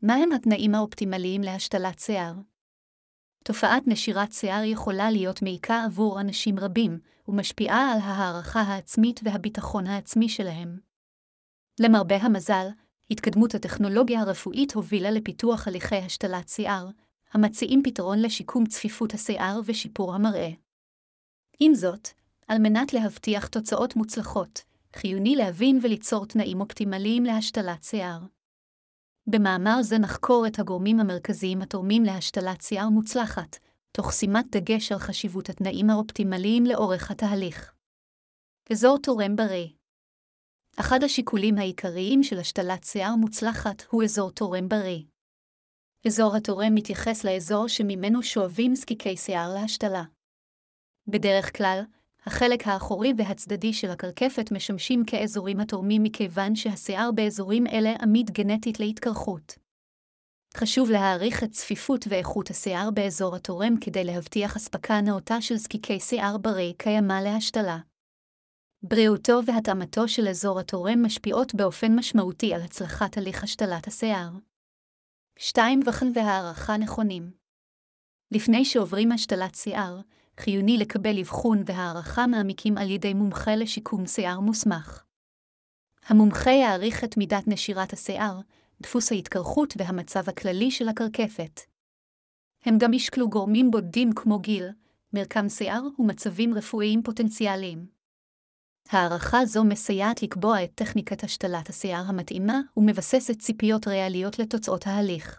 מהם התנאים האופטימליים להשתלת שיער? תופעת נשירת שיער יכולה להיות מעיקה עבור אנשים רבים, ומשפיעה על ההערכה העצמית והביטחון העצמי שלהם. למרבה המזל, התקדמות הטכנולוגיה הרפואית הובילה לפיתוח הליכי השתלת שיער, המציעים פתרון לשיקום צפיפות השיער ושיפור המראה. עם זאת, על מנת להבטיח תוצאות מוצלחות, חיוני להבין וליצור תנאים אופטימליים להשתלת שיער. במאמר זה נחקור את הגורמים המרכזיים התורמים להשתלת שיער מוצלחת, תוך שימת דגש על חשיבות התנאים האופטימליים לאורך התהליך. אזור תורם בריא. אחד השיקולים העיקריים של השתלת שיער מוצלחת הוא אזור תורם בריא. אזור התורם מתייחס לאזור שממנו שואבים זקיקי שיער להשתלה. בדרך כלל, החלק האחורי והצדדי של הקרקפת משמשים כאזורים התורמים מכיוון שהשיער באזורים אלה עמיד גנטית להתקרחות. חשוב להעריך את צפיפות ואיכות השיער באזור התורם כדי להבטיח אספקה נאותה של זקיקי שיער בריא קיימה להשתלה. בריאותו והתאמתו של אזור התורם משפיעות באופן משמעותי על הצלחת הליך השתלת השיער. 2. וכן והערכה נכונים. לפני שעוברים השתלת שיער, חיוני לקבל אבחון והערכה מעמיקים על ידי מומחה לשיקום שיער מוסמך. המומחה יעריך את מידת נשירת השיער, דפוס ההתקרחות והמצב הכללי של הקרקפת. הם גם ישקלו גורמים בודדים כמו גיל, מרקם שיער ומצבים רפואיים פוטנציאליים. הערכה זו מסייעת לקבוע את טכניקת השתלת השיער המתאימה ומבססת ציפיות ריאליות לתוצאות ההליך.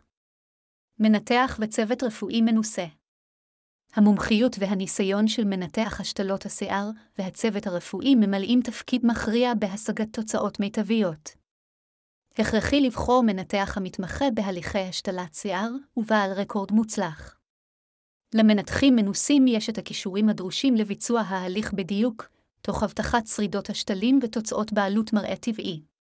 מנתח וצוות רפואי מנוסה. המומחיות והניסיון של מנתח השתלות השיער והצוות הרפואי ממלאים תפקיד מכריע בהשגת תוצאות מיטביות. הכרחי לבחור מנתח המתמחה בהליכי השתלת שיער ובעל רקורד מוצלח. למנתחים מנוסים יש את הכישורים הדרושים לביצוע ההליך בדיוק, תוך הבטחת שרידות השתלים ותוצאות בעלות מראה טבעי.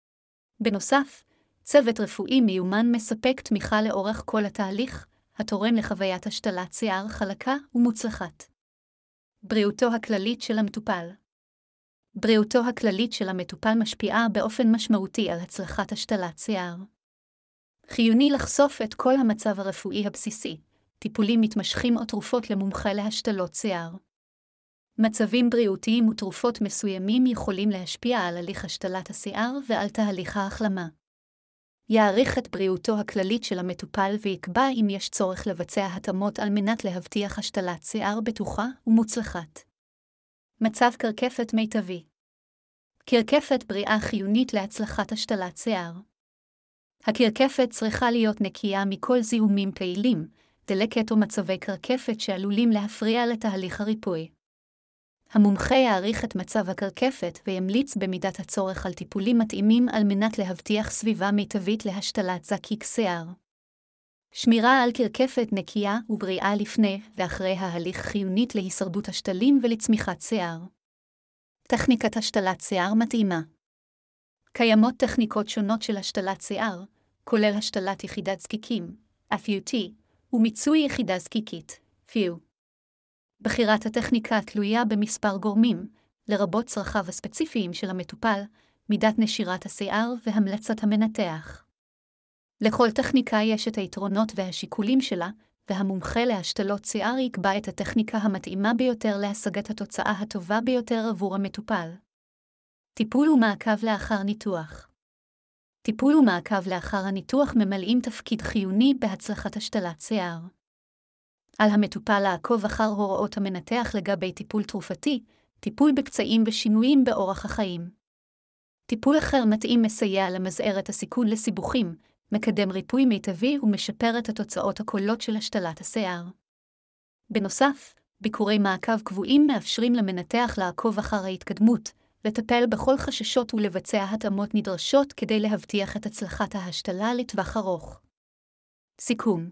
בנוסף, צוות רפואי מיומן מספק תמיכה לאורך כל התהליך, התורם לחוויית השתלת שיער חלקה ומוצלחת. בריאותו הכללית של המטופל. בריאותו הכללית של המטופל משפיעה באופן משמעותי על הצלחת השתלת שיער. חיוני לחשוף את כל המצב הרפואי הבסיסי, טיפולים מתמשכים או תרופות למומחה להשתלות שיער. מצבים בריאותיים ותרופות מסוימים יכולים להשפיע על הליך השתלת השיער ועל תהליך ההחלמה. יעריך את בריאותו הכללית של המטופל ויקבע אם יש צורך לבצע התאמות על מנת להבטיח השתלת שיער בטוחה ומוצלחת. מצב קרקפת מיטבי. קרקפת בריאה חיונית להצלחת השתלת שיער. הקרקפת צריכה להיות נקייה מכל זיהומים פעילים, דלקת או מצבי קרקפת שעלולים להפריע לתהליך הריפוי. המומחה יעריך את מצב הקרקפת וימליץ במידת הצורך על טיפולים מתאימים על מנת להבטיח סביבה מיטבית להשתלת זקיק שיער. שמירה על קרקפת נקייה ובריאה לפני ואחרי ההליך חיונית להישרדות השתלים ולצמיחת שיער. טכניקת השתלת שיער מתאימה. קיימות טכניקות שונות של השתלת שיער, כולל השתלת יחידת זקיקים, FUT, ומיצוי יחידה זקיקית, FU. בחירת הטכניקה תלויה במספר גורמים, לרבות צרכיו הספציפיים של המטופל, מידת נשירת השיער והמלצת המנתח. לכל טכניקה יש את היתרונות והשיקולים שלה, והמומחה להשתלות שיער יקבע את הטכניקה המתאימה ביותר להשגת התוצאה הטובה ביותר עבור המטופל. טיפול ומעקב לאחר ניתוח. טיפול ומעקב לאחר הניתוח ממלאים תפקיד חיוני בהצלחת השתלת שיער. על המטופל לעקוב אחר הוראות המנתח לגבי טיפול תרופתי, טיפול בקצעים ושינויים באורח החיים. טיפול אחר מתאים מסייע למזער את הסיכון לסיבוכים, מקדם ריפוי מיטבי ומשפר את התוצאות הקולות של השתלת השיער. בנוסף, ביקורי מעקב קבועים מאפשרים למנתח לעקוב אחר ההתקדמות, לטפל בכל חששות ולבצע התאמות נדרשות כדי להבטיח את הצלחת ההשתלה לטווח ארוך. סיכום.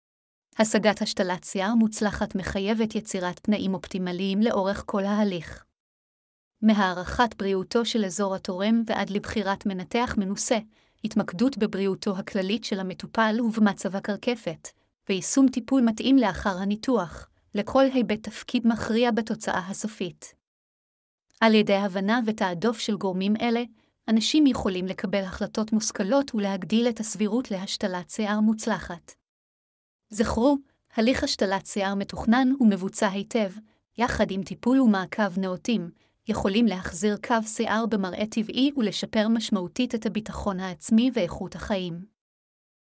השגת השתלת שיער מוצלחת מחייבת יצירת תנאים אופטימליים לאורך כל ההליך. מהערכת בריאותו של אזור התורם ועד לבחירת מנתח מנוסה, התמקדות בבריאותו הכללית של המטופל ובמצב הקרקפת, ויישום טיפול מתאים לאחר הניתוח, לכל היבט תפקיד מכריע בתוצאה הסופית. על ידי הבנה ותעדוף של גורמים אלה, אנשים יכולים לקבל החלטות מושכלות ולהגדיל את הסבירות להשתלת שיער מוצלחת. זכרו, הליך השתלת שיער מתוכנן ומבוצע היטב, יחד עם טיפול ומעקב נאותים, יכולים להחזיר קו שיער במראה טבעי ולשפר משמעותית את הביטחון העצמי ואיכות החיים.